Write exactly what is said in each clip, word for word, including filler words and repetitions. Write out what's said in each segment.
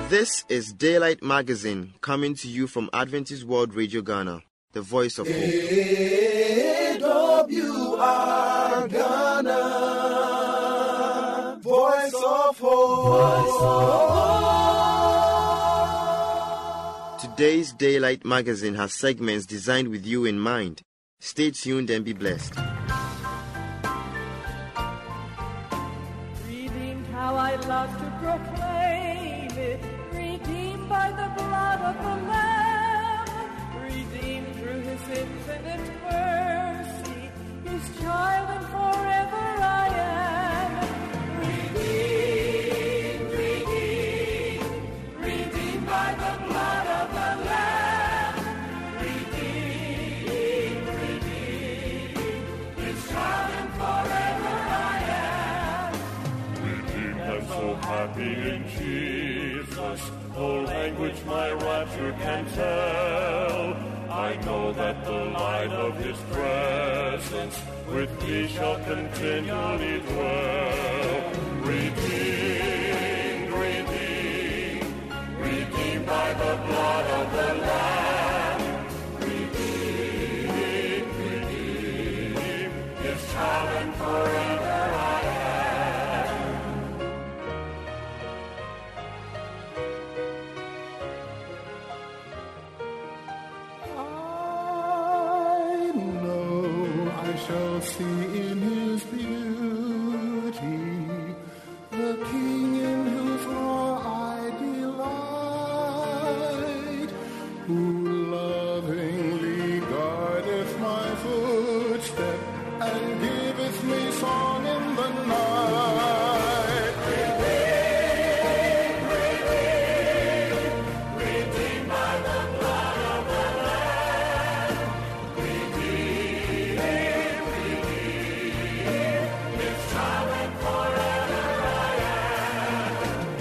This is Daylight Magazine, coming to you from Adventist World Radio Ghana, the voice of hope. A W R Ghana, voice of hope. Voice of hope. Today's Daylight Magazine has segments designed with you in mind. Stay tuned and be blessed. Reading how I love to proclaim it, redeemed by the blood of the Lamb, redeemed through His infinite mercy, His child and forever I am. Redeemed, redeemed, redeemed by the blood of the Lamb, redeemed, redeemed, His child and forever I am. Redeemed, I'm so happy in Jesus. No language my rapture can tell. I know that the light of His presence with me shall continually dwell. Redeemed, redeemed, redeemed by the blood of the Lamb. Redeemed, redeemed, His child and forever I am. I know I shall see in His beauty the King in whose law I delight, who lovingly guideth my footstep and giveth me song in the night. Redeemed by the blood of the Lamb. Redeemed, redeemed, His child and forever I am.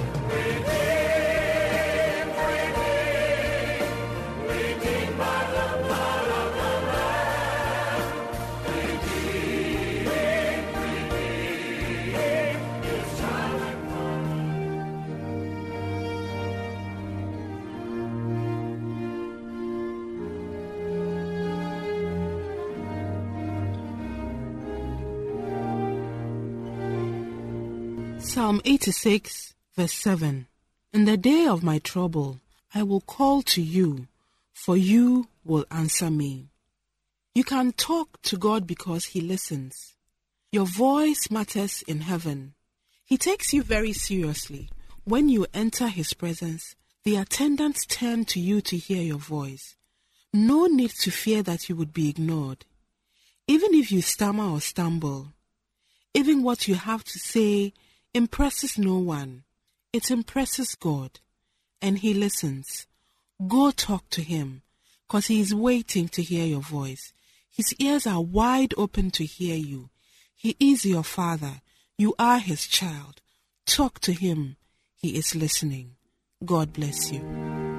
Redeemed, redeemed, redeemed by the blood of the Lamb. Redeemed, redeemed, His child and Psalm eighty-six, verse seven. In the day of my trouble, I will call to you, for you will answer me. You can talk to God because He listens. Your voice matters in heaven. He takes you very seriously. When you enter His presence, the attendants turn to you to hear your voice. No need to fear that you would be ignored. Even if you stammer or stumble, even what you have to say impresses no one. It impresses God, and He listens. Go talk to Him, because He is waiting to hear your voice. His ears are wide open to hear you. He is your Father. You are His child. Talk to Him. He is listening. God bless you.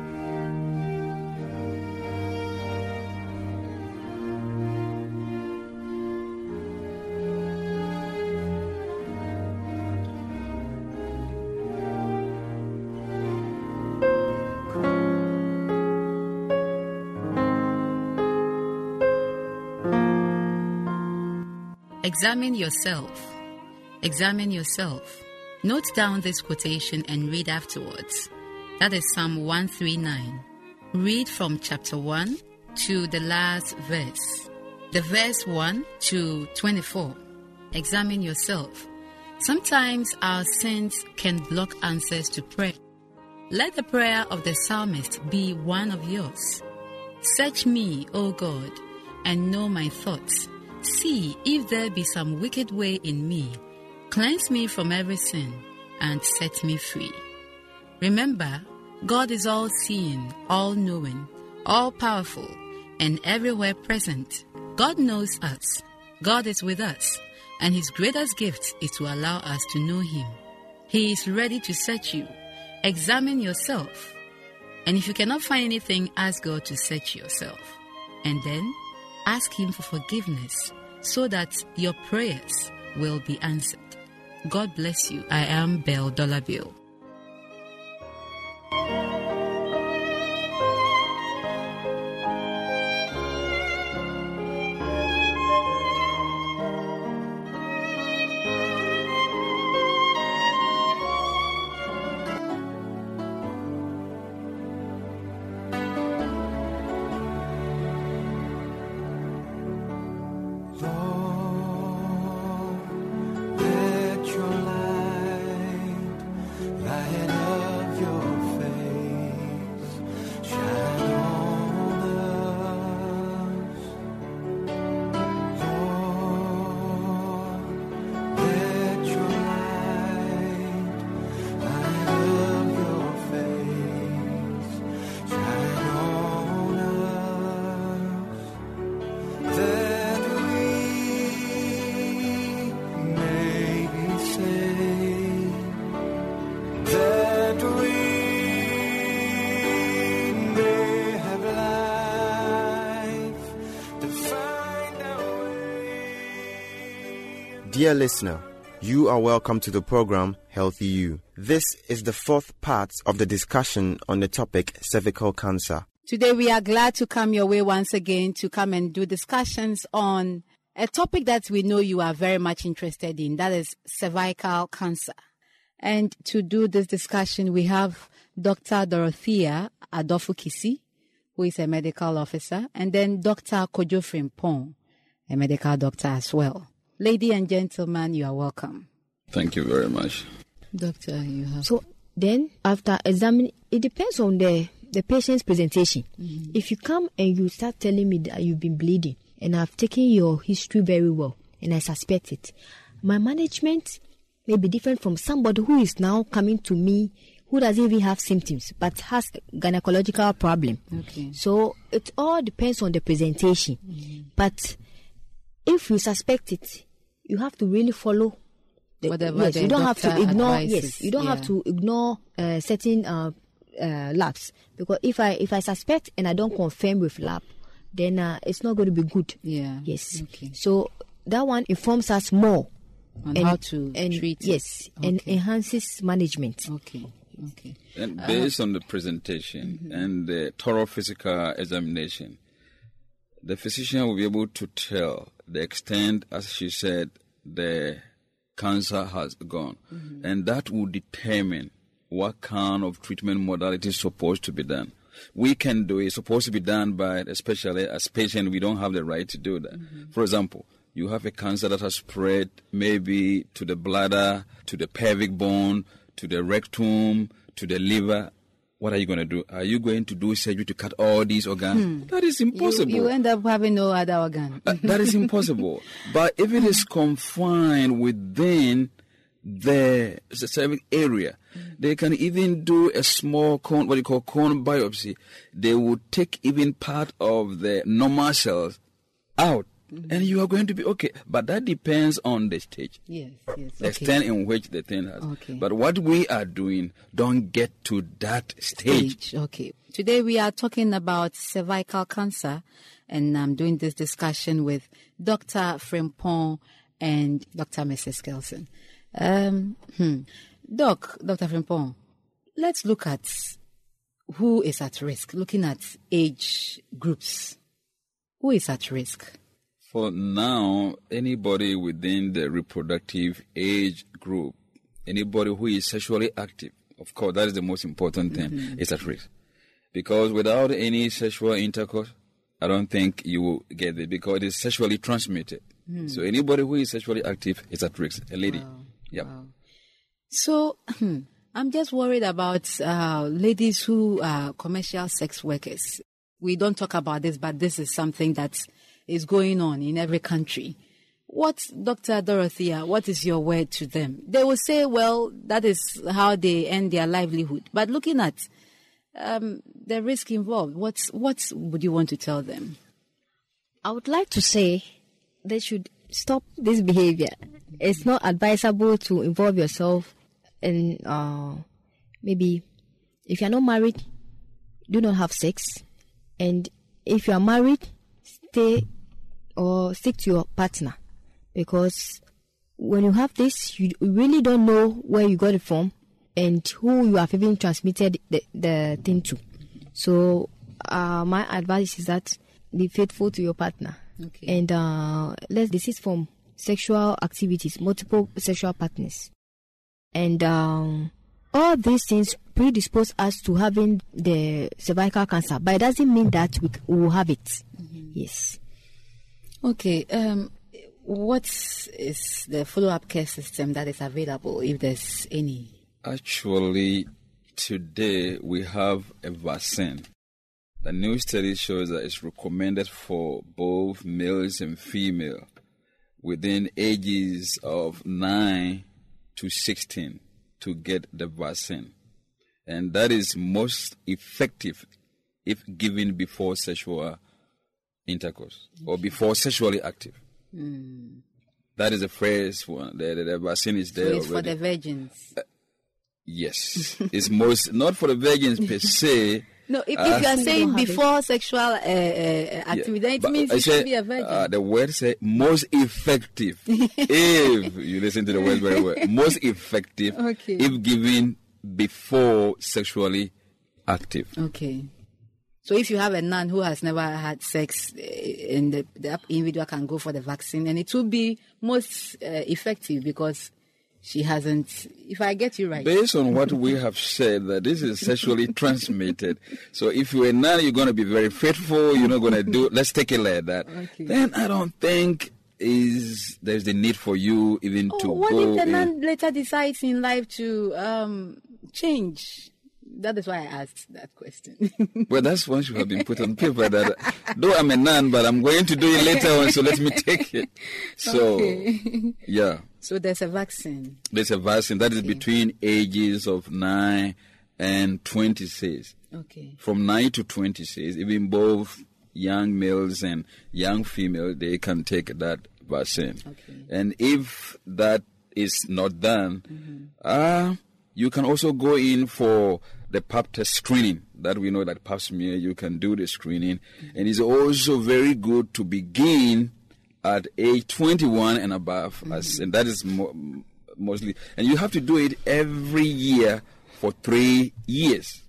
Examine yourself. Examine yourself. Note down this quotation and read afterwards. That is Psalm one thirty-nine. Read from chapter one to the last verse. The verse one to twenty-four. Examine yourself. Sometimes our sins can block answers to prayer. Let the prayer of the psalmist be one of yours. Search me, O God, and know my thoughts. See if there be some wicked way in me. Cleanse me from every sin and set me free. Remember, God is all-seeing, all-knowing, all-powerful, and everywhere present. God knows us. God is with us, and His greatest gift is to allow us to know Him. He is ready to search you. Examine yourself. And if you cannot find anything, ask God to search yourself. And then ask Him for forgiveness so that your prayers will be answered. God bless you. I am Belle Dollar Bill. Dear listener, you are welcome to the program Healthy You. This is the fourth part of the discussion on the topic cervical cancer. Today we are glad to come your way once again to come and do discussions on a topic that we know you are very much interested in, that is cervical cancer. And to do this discussion, we have Doctor Dorothea Adolfo-Kisi, who is a medical officer, and then Doctor Kojo Frimpong, a medical doctor as well. Ladies and gentlemen, you are welcome. Thank you very much. Doctor, you have... So then, after examining, it depends on the, the patient's presentation. Mm-hmm. If you come and you start telling me that you've been bleeding, and I've taken your history very well, and I suspect it, my management may be different from somebody who is now coming to me who doesn't even have symptoms but has a gynecological problem. Okay. So it all depends on the presentation. Mm-hmm. But if you suspect it, you have to really follow the, whatever yes, the you don't have to ignore advises. yes you don't Yeah. have to ignore uh, certain uh, uh, labs, because if I if I suspect and I don't confirm with lab, then uh, it's not going to be good. Yeah. Yes. Okay. So that one informs us more On and, how to and treat it. yes, and Okay. enhances management. Okay. Okay. And based on the presentation Mm-hmm. and the thorough physical examination, the physician will be able to tell the extent, as she said, the cancer has gone. Mm-hmm. And that will determine what kind of treatment modality is supposed to be done. We can do it. It's supposed to be done by, especially as patient, we don't have the right to do that. Mm-hmm. For example, you have a cancer that has spread maybe to the bladder, to the pelvic bone, to the rectum, to the liver. What are you going to do? Are you going to do surgery to cut all these organs? Hmm. That is impossible. You, you end up having no other organ. Uh, that is impossible. But if it is confined within the cervical area, they can even do a small cone, what you call cone biopsy. They will take even part of the normal cells out, mm-hmm. and you are going to be okay. But that depends on the stage. Yes, yes. The Okay. extent in which the thing has. Okay. But what we are doing don't get to that stage. Stage. Okay. Today we are talking about cervical cancer, and I'm doing this discussion with Doctor Frimpong and Doctor Missus Kelson. Um, hmm. Doc, Doctor Frimpong, let's look at who is at risk, looking at age groups. Who is at risk? For now, anybody within the reproductive age group, anybody who is sexually active, of course, that is the most important thing, Mm-hmm. is at risk. Because without any sexual intercourse, I don't think you will get it, because it is sexually transmitted. Mm. So anybody who is sexually active is at risk. A lady. Wow. Yep. Wow. So, I'm just worried about uh, ladies who are commercial sex workers. We don't talk about this, but this is something that is going on in every country. What, Doctor Dorothea, what is your word to them? They will say, well, that is how they earn their livelihood. But looking at um, the risk involved, what's, what would you want to tell them? I would like to say they should stop this behavior. It's not advisable to involve yourself in uh, maybe if you're not married, do not have sex. And if you are married, stay or stick to your partner, because when you have this, you really don't know where you got it from and who you have even transmitted the, the thing to. So uh, my advice is that be faithful to your partner. Okay. And uh, let's desist from sexual activities, multiple sexual partners. And um, all these things predispose us to having the cervical cancer, but it doesn't mean that we will have it. Mm-hmm. Yes. Okay. Um, what is the follow-up care system that is available, if there's any? Actually, today we have a vaccine. The new study shows that it's recommended for both males and female within ages of nine to sixteen to get the vaccine. And that is most effective if given before sexual intercourse or before sexually active. Mm. That is the first one. The, the, the vaccine is there So it's already. for the virgins. Uh, yes. It's most, not for the virgins per se, No, if, Uh, if you are don't saying have it. before sexual uh, uh, activity, then it But means I you should said, be a virgin. uh, the word say most effective. If you listen to the word very well, most effective Okay. if given before sexually active. Okay. So if you have a nun who has never had sex, uh, and the, the individual can go for the vaccine, and it will be most uh, effective because she hasn't. If I get you right, Based on what we have said, that this is sexually transmitted. So if you're a nun, you're going to be very faithful. You're not going to do. Let's take it like that. Okay. Then I don't think is there's the need for you even oh, to what go. if the in- nun later decides in life to um, change? That is why I asked that question. Well, that's one should have been put on paper that though I'm a nun, but I'm going to do it later on, so let me take it. So, Okay. yeah, So there's a vaccine. there's a vaccine that is between ages of nine and twenty-six. Okay. From nine to twenty-six, even both young males and young female, they can take that vaccine. Okay. And if that is not done, uh, you can also go in for the pap test screening. That we know that pap smear, you can do the screening. And it's also very good to begin at age twenty-one and above. As, and that is mo- mostly, and you have to do it every year for three years.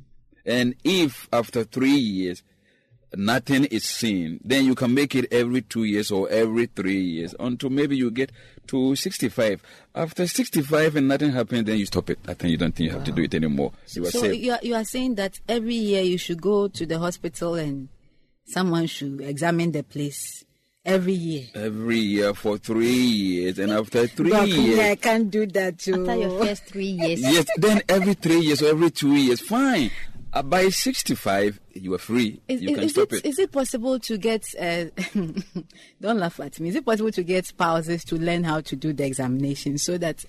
And if after three years, nothing is seen, then you can make it every two years or every three years until maybe you get to sixty-five. After sixty-five and nothing happens, then you stop it. I think you don't think you have to do it anymore. You are So safe. you are, you are saying that every year you should go to the hospital and someone should examine the place every year. Every year for three years, and after three But years, I can't do that too. After your first three years. yes, then every three years or every two years, fine. Uh, by sixty-five, you are free. Is, you is, can is stop it, it. is it possible to get, uh, don't laugh at me, is it possible to get spouses to learn how to do the examination so that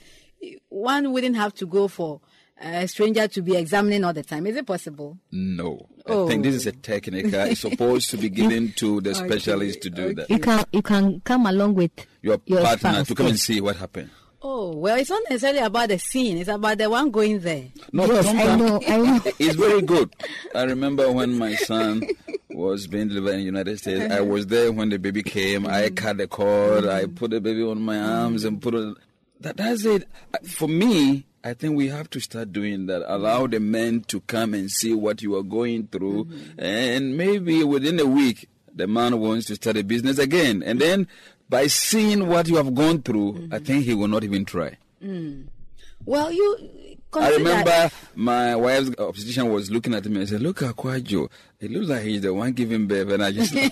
one wouldn't have to go for a stranger to be examining all the time? Is it possible? No, Oh. I think this is a technical. It's supposed to be given to the Okay, specialist to do that. You can you can come along with Your, your partner spouse, to come and yes. see what happened. Oh, well, it's not necessarily about the scene, it's about the one going there. No, Yes, I sometimes know, I know. it's very good. I remember when my son was being delivered in the United States. I was there when the baby came. I cut the cord. I put the baby on my arms and put it. That, that's it. For me, I think we have to start doing that. Allow the men to come and see what you are going through, and maybe within a week, the man wants to start a business again, and then. By seeing what you have gone through, I think he will not even try. Well, you I consider remember my wife's obstetrician was looking at me and said, "Look at Kwajo. It looks like he's the one giving birth." And I just,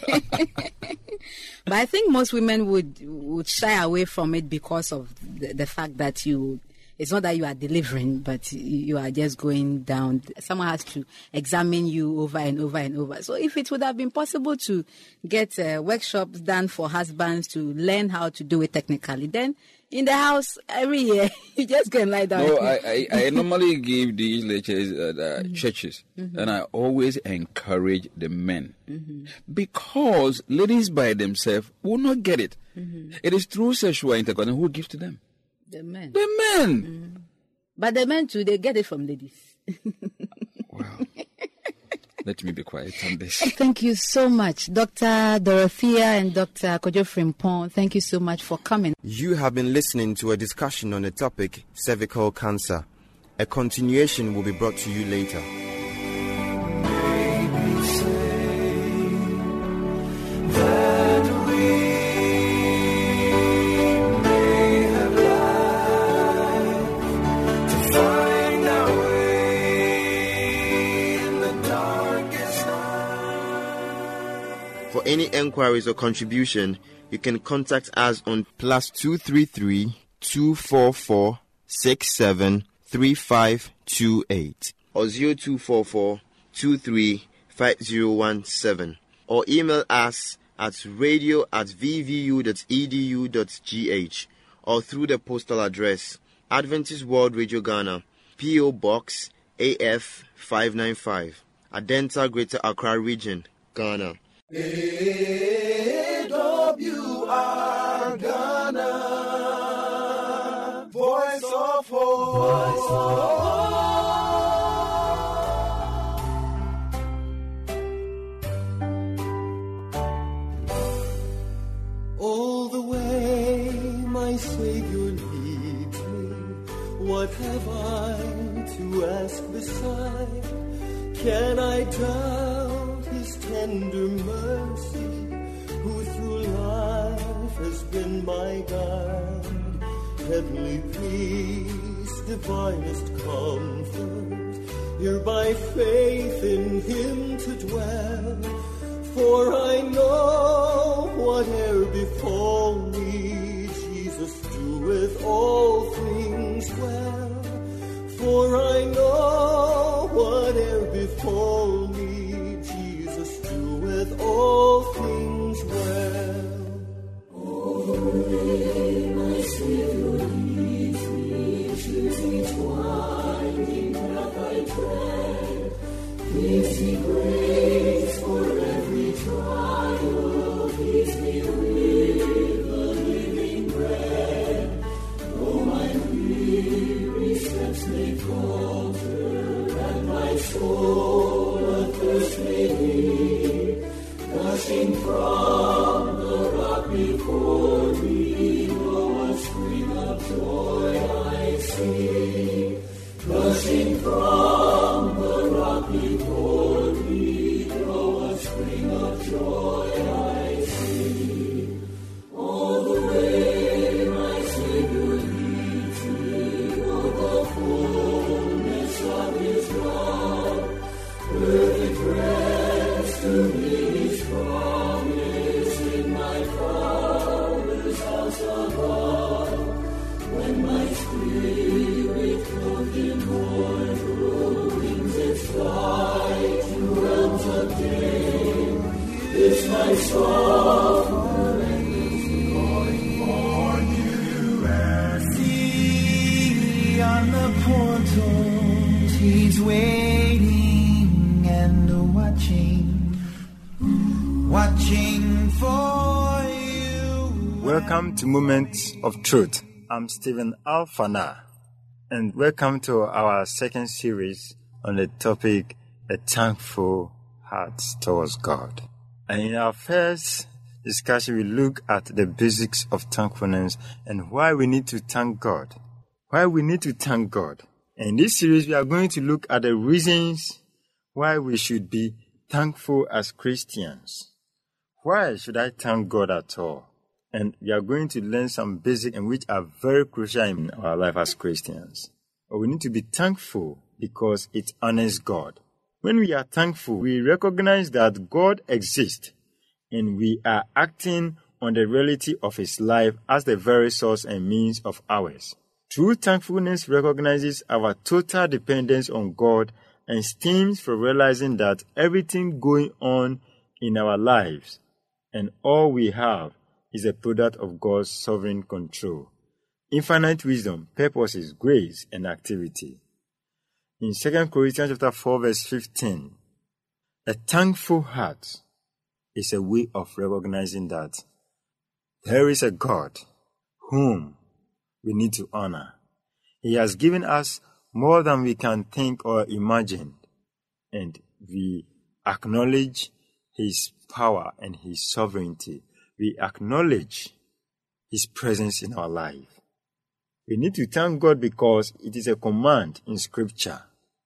But I think most women would would shy away from it because of the, the fact that you, it's not that you are delivering, but you are just going down. Someone has to examine you over and over and over. So if it would have been possible to get uh, workshops done for husbands to learn how to do it technically, then in the house every year, you just go and lie down. no, I, I, I normally give these lectures at uh, churches, and I always encourage the men because ladies by themselves will not get it. It is through sexual intercourse, and who gives to them? The men. The men. But the men too, they get it from ladies. Wow. Let me be quiet on this. Thank you so much, Doctor Dorothea and Doctor Kojo Frimpong. Thank you so much for coming. You have been listening to a discussion on the topic cervical cancer. A continuation will be brought to you later. For any enquiries or contribution, you can contact us on plus two three three two four four six seven three five two eight or zero two four four two three five zero one seven, or email us at radio at v v u dot e d u dot g h or through the postal address Adventist World Radio Ghana, P O Box A F five nine five, Adenta, Greater Accra Region, Ghana. A W R Ghana, Voice of Hope. Voice of Hope. have I to ask beside? Can I doubt his tender mercy, who through life has been my guide? Heavenly peace, divinest comfort, here by faith in him to dwell. For I know whate'er befall me, Jesus doeth all things well. For I know whate'er befall me, Jesus doeth all things well. All the way my Savior leads me, choose each winding path I tread, gives me grace for every trial, feeds me with the living bread. Though my weary steps may falter, and my soul athirst may be, gushing from the rock before me, no a spring of joy I see. Gushing from the rock before me, no a spring of joy I see. All the way my Savior leads me, oh, the fullness of his love, perfect rest to me his promise in my Father's house above. When my spirit clothed in mortal wings its flight to realms of day, it's my soul and going for you and see on the portals he's waiting and watching, watching for you. Welcome to Moments of Truth. I'm Stephen Alfana, and welcome to our second series on the topic, A Thankful Heart Towards God. And in our first discussion, we look at the basics of thankfulness and why we need to thank God. Why we need to thank God. In this series, we are going to look at the reasons why we should be thankful as Christians. Why should I thank God at all? And we are going to learn some basics and which are very crucial in our life as Christians. But we need to be thankful because it honors God. When we are thankful, we recognize that God exists and we are acting on the reality of his life as the very source and means of ours. True thankfulness recognizes our total dependence on God and stems from realizing that everything going on in our lives and all we have is a product of God's sovereign control, infinite wisdom, purposes, grace, and activity. In Second Corinthians chapter four, verse fifteen, a thankful heart is a way of recognizing that there is a God whom we need to honor. He has given us more than we can think or imagine, and we acknowledge his power and his sovereignty. We acknowledge his presence in our life. We need to thank God because it is a command in Scripture.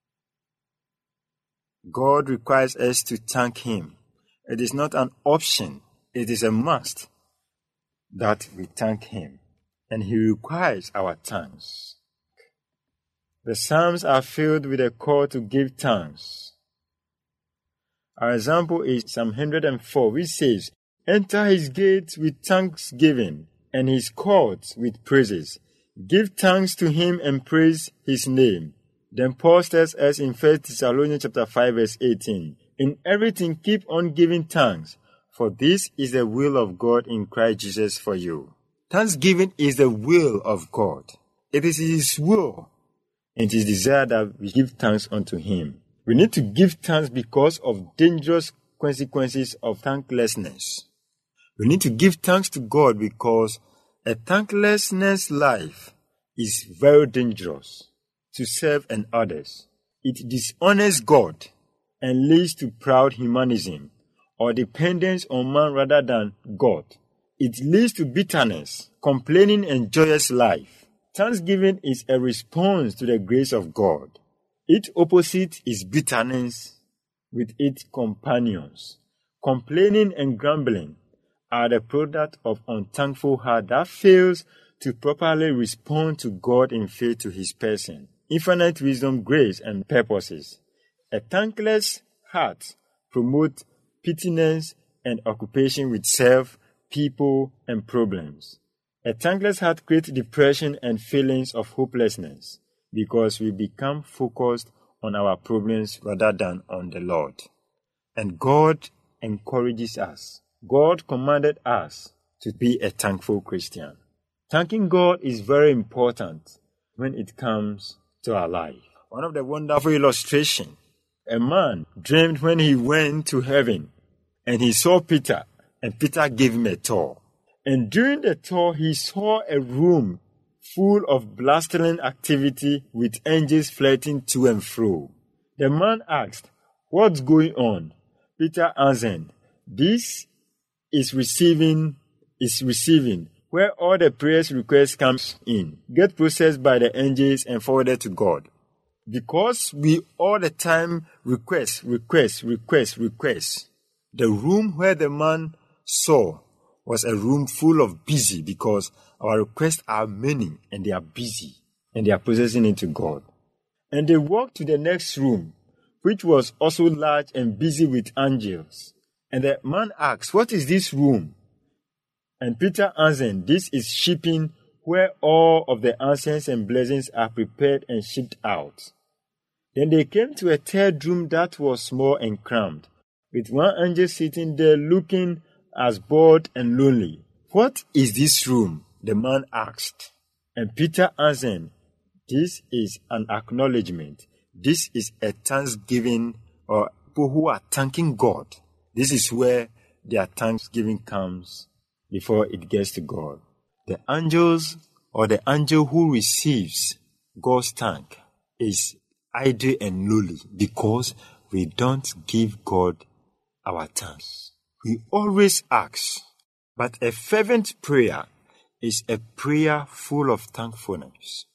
God requires us to thank him. It is not an option. It is a must that we thank him. And he requires our thanks. The Psalms are filled with a call to give thanks. Our example is Psalm one hundred four, which says, "Enter his gates with thanksgiving and his courts with praises. Give thanks to him and praise his name." Then Paul tells us in First Thessalonians chapter five, verse eighteen, "In everything keep on giving thanks, for this is the will of God in Christ Jesus for you." Thanksgiving is the will of God. It is his will, and it is desired that we give thanks unto him. We need to give thanks because of dangerous consequences of thanklessness. We need to give thanks to God because a thanklessness life is very dangerous to self and others. It dishonors God and leads to proud humanism or dependence on man rather than God. It leads to bitterness, complaining, and joyous life. Thanksgiving is a response to the grace of God. Its opposite is bitterness with its companions. Complaining and grumbling are the product of unthankful heart that fails to properly respond to God in faith to his person, infinite wisdom, grace, and purposes. A thankless heart promotes pettiness and occupation with self, people, and problems. A thankless heart creates depression and feelings of hopelessness because we become focused on our problems rather than on the Lord. And God encourages us. God commanded us to be a thankful Christian. Thanking God is very important when it comes to our life. One of the wonderful illustrations, a man dreamed when he went to heaven and he saw Peter, and Peter gave him a tour. And during the tour, he saw a room full of blustering activity with angels flirting to and fro. The man asked, "What's going on?" Peter answered, "This is receiving, is receiving, where all the prayers requests comes in, get processed by the angels and forwarded to God. Because we all the time request, request, request, request. The room where the man saw was a room full of busy because our requests are many and they are busy and they are processing it to God. And they walked to the next room, which was also large and busy with angels. And the man asked, "What is this room?" And Peter answered, "This is shipping where all of the answers and blessings are prepared and shipped out." Then they came to a third room that was small and cramped, with one angel sitting there looking as bored and lonely. "What is this room?" the man asked. And Peter answered, "This is an acknowledgement. This is a thanksgiving, or people who are thanking God. This is where their thanksgiving comes before it gets to God." The angels, or the angel who receives God's thank, is idle and lowly because we don't give God our thanks. We always ask, but a fervent prayer is a prayer full of thankfulness.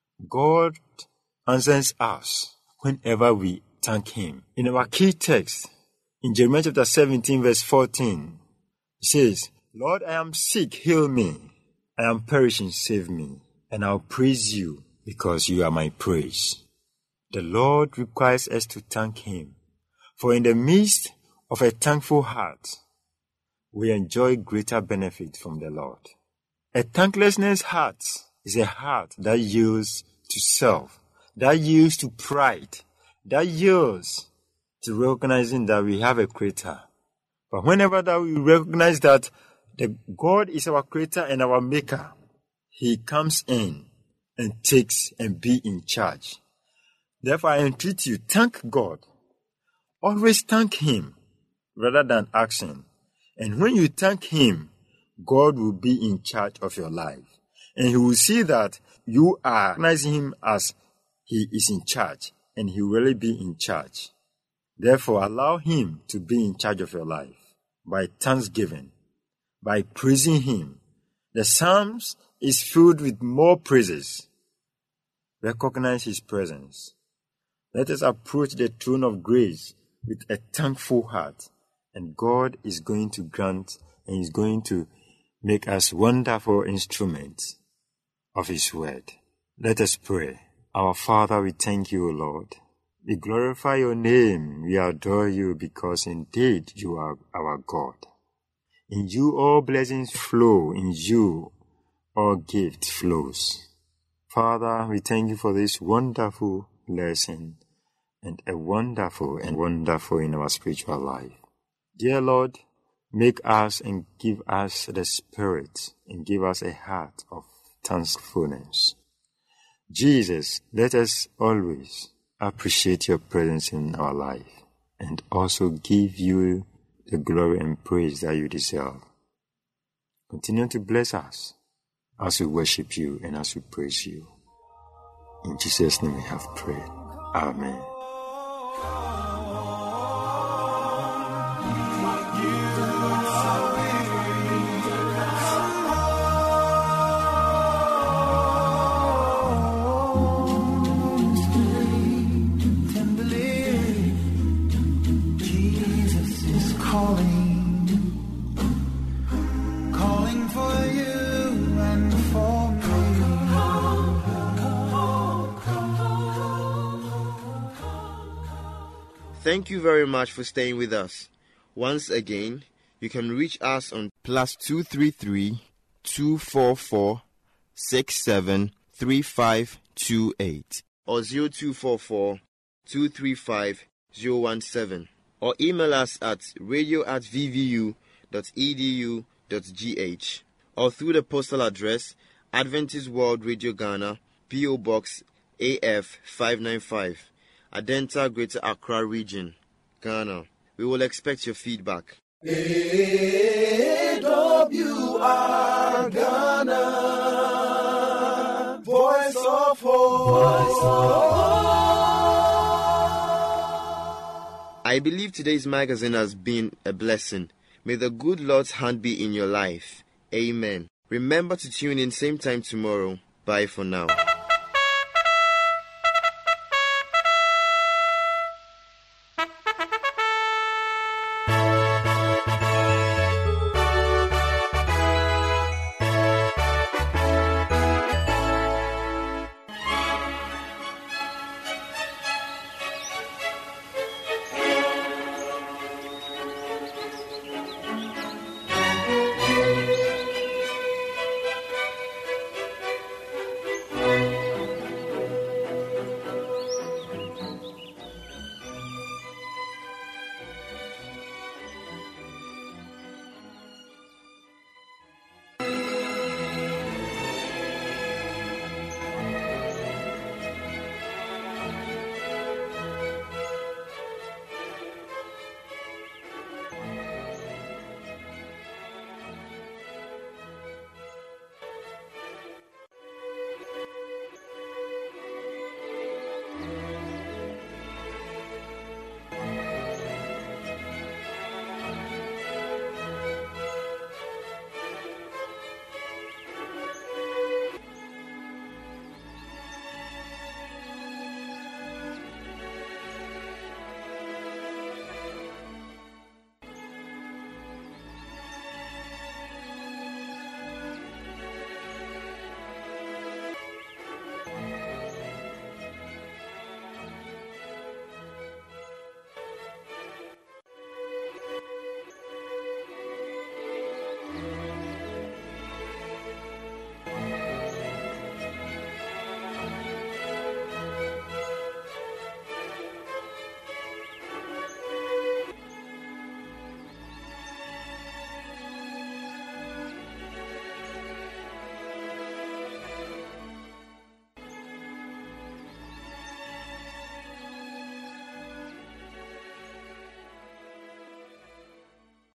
God answers us whenever we thank him. In our key text, in Jeremiah chapter seventeen, verse fourteen, it says, "Lord, I am sick, heal me. I am perishing, save me. And I'll praise you because you are my praise." The Lord requires us to thank him. For in the midst of a thankful heart, we enjoy greater benefit from the Lord. A thanklessness heart is a heart that yields to self, that yields to pride, that yields to recognizing that we have a creator. But whenever that we recognize that the God is our creator and our maker, he comes in and takes and be in charge. Therefore, I entreat you, thank God. Always thank him rather than asking. And when you thank him, God will be in charge of your life. And he will see that you are recognizing him as he is in charge, and he will really be in charge. Therefore, allow him to be in charge of your life by thanksgiving, by praising him. The Psalms is filled with more praises. Recognize his presence. Let us approach the throne of grace with a thankful heart, and God is going to grant and is going to make us wonderful instruments of his word. Let us pray. Our Father, we thank you, Lord. We glorify your name. We adore you because indeed you are our God. In you all blessings flow. In you all gift flows. Father, we thank you for this wonderful lesson and a wonderful and wonderful in our spiritual life. Dear Lord, make us and give us the spirit and give us a heart of thankfulness. Jesus, let us always appreciate your presence in our life and also give you the glory and praise that you deserve. Continue to bless us as we worship you and as we praise you. In Jesus' name we have prayed. Amen. calling, calling for you and for me. Thank you very much for staying with us. Once again, you can reach us on plus two three three, two four four, six seven three five two eight or zero two four four, two three five, zero one seven, or email us at radio at v v u dot e d u dot g h or through the postal address Adventist World Radio Ghana, P O Box A F five ninety-five, Adenta, Greater Accra Region, Ghana. We will expect your feedback. A W R Ghana, Voice of Hope. I believe today's magazine has been a blessing. May the good Lord's hand be in your life. Amen. Remember to tune in same time tomorrow. Bye for now.